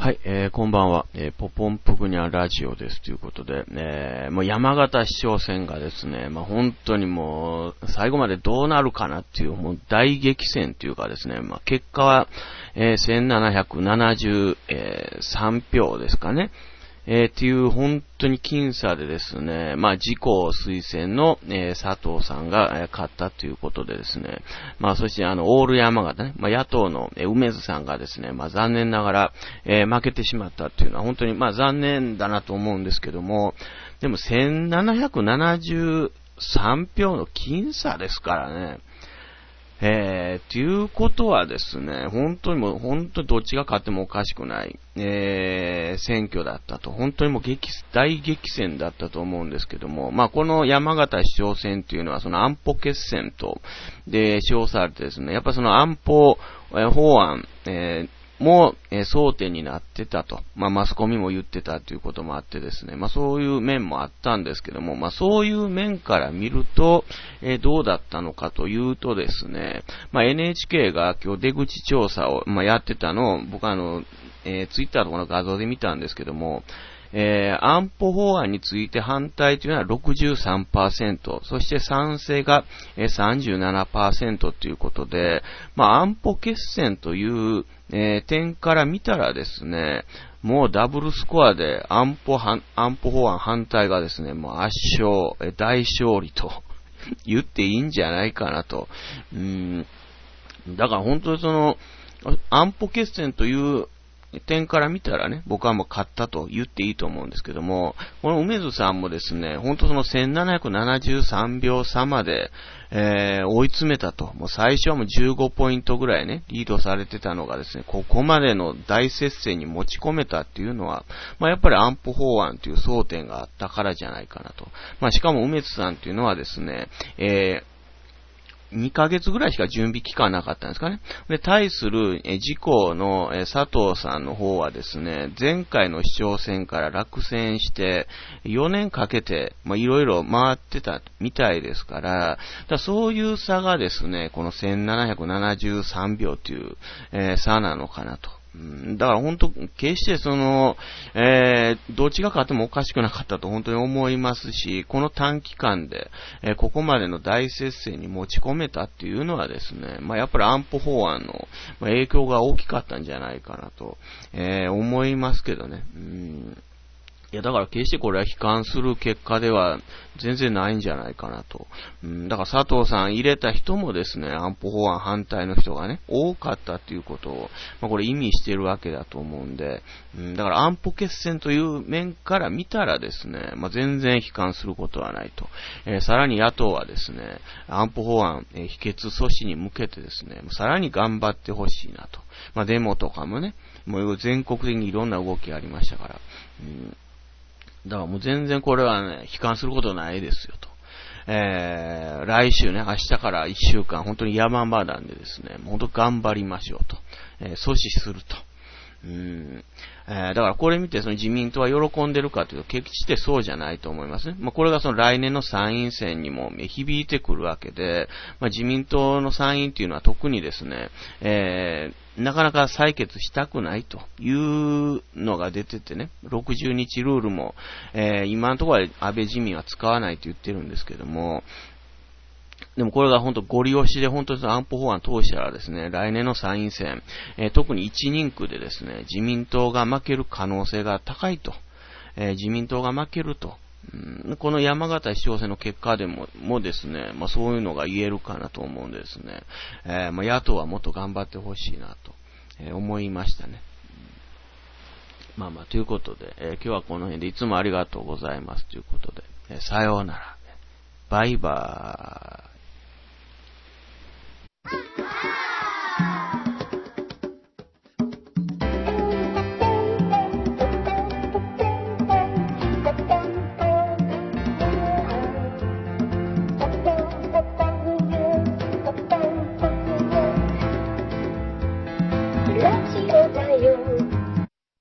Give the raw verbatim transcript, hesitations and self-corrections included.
はい、えー、こんばんは、えー、ポポンプグニャラジオですということで、えー、もう山形市長選がですね、まあ、本当にもう最後までどうなるかなっていうもう大激戦というかですね、まあ、結果は、えー、せんななひゃくななじゅうさんぴょうですかね。えー、っていう本当に僅差でですね、まあ自公推薦の、えー、佐藤さんが、えー、勝ったということでですね、まあそしてあのオール山形ね、まあ野党の、えー、梅津さんがですね、まあ残念ながら、えー、負けてしまったっていうのは本当にまあ残念だなと思うんですけども、でもせんななひゃくななじゅうさんぴょうの僅差ですからね。えー、っていうことはですね、本当にもう、本当にどっちが勝ってもおかしくない、えー、選挙だったと。本当にもう激、大激戦だったと思うんですけども、まあ、この山形市長選っていうのは、その安保決戦と、で、称されてですね、やっぱその安保、えー、法案、えーも、えー、争点になってたと。まあ、マスコミも言ってたということもあってですね。まあ、そういう面もあったんですけども、まあ、そういう面から見ると、えー、どうだったのかというとですね、まあ、エヌエイチケー が今日出口調査を、まあ、やってたのを、僕はあの、えー、ツイッターとかの画像で見たんですけども、えー、安保法案について反対というのは ろくじゅうさんパーセント、そして賛成が さんじゅうななパーセント ということで、まあ、安保決戦という、えー、点から見たらですね、もうダブルスコアで安保安保法案反対がですね、もう圧勝、大勝利と言っていいんじゃないかなと。うーん、だから本当にその、安保決戦という点から見たらね、僕はもう勝ったと言っていいと思うんですけども、この梅津さんもですね、本当そのせんななひゃくななじゅうさんびょう差まで、えー、追い詰めたと。もう最初はもうじゅうごポイントぐらいね、リードされてたのがですね、ここまでの大接戦に持ち込めたっていうのは、まあやっぱり安保法案という争点があったからじゃないかなと。まあしかも梅津さんっていうのはですね、えーにかげつぐらいしか準備期間なかったんですかね。で、対する、え、自公の、え、佐藤さんの方はですね、前回の市長選から落選して、よねんかけて、まあ、いろいろ回ってたみたいですから、だそういう差がですね、このせんななひゃくななじゅうさんびょうという、えー、差なのかなと。だから本当、決してその、えー、どっちが勝ってもおかしくなかったと本当に思いますし、この短期間で、えー、ここまでの大接戦に持ち込めたっていうのはですね、まあやっぱり安保法案の影響が大きかったんじゃないかなと、えー、思いますけどね。うんいや、だから決してこれは悲観する結果では全然ないんじゃないかなと。うん、だから佐藤さん入れた人もですね、安保法案反対の人がね、多かったっていうことを、まあこれ意味しているわけだと思うんで、うん、だから安保決戦という面から見たらですね、まあ全然悲観することはないと。えー、さらに野党はですね、安保法案、えー、否決阻止に向けてですね、さらに頑張ってほしいなと。まあデモとかもね、もう全国的にいろんな動きがありましたから、うんだからもう全然これはね、悲観することないですよと。えー、来週ね、明日からいっしゅうかん、本当に山場なんでですね、本当頑張りましょうと。えー、阻止すると。うんえー、だからこれ見てその自民党は喜んでるかというと決してそうじゃないと思いますね。まあ、これがその来年の参院選にも響いてくるわけで、まあ、自民党の参院っていうのは特にですね、えー、なかなか採決したくないというのが出ててね、ろくじゅうにちルールも、えー、今のところは安倍自民は使わないと言ってるんですけども、でもこれが本当ご利用しで本当に安保法案通したらですね、来年の参院選、えー、特にいちにんくでですね、自民党が負ける可能性が高いと。えー、自民党が負けると。うん、この山形市長選の結果でも、もですね、まあそういうのが言えるかなと思うんですね。えー、まあ野党はもっと頑張ってほしいなと、えー、思いましたね。まあまあということで、えー、今日はこの辺でいつもありがとうございますということで、えー、さようなら。バイバーイ。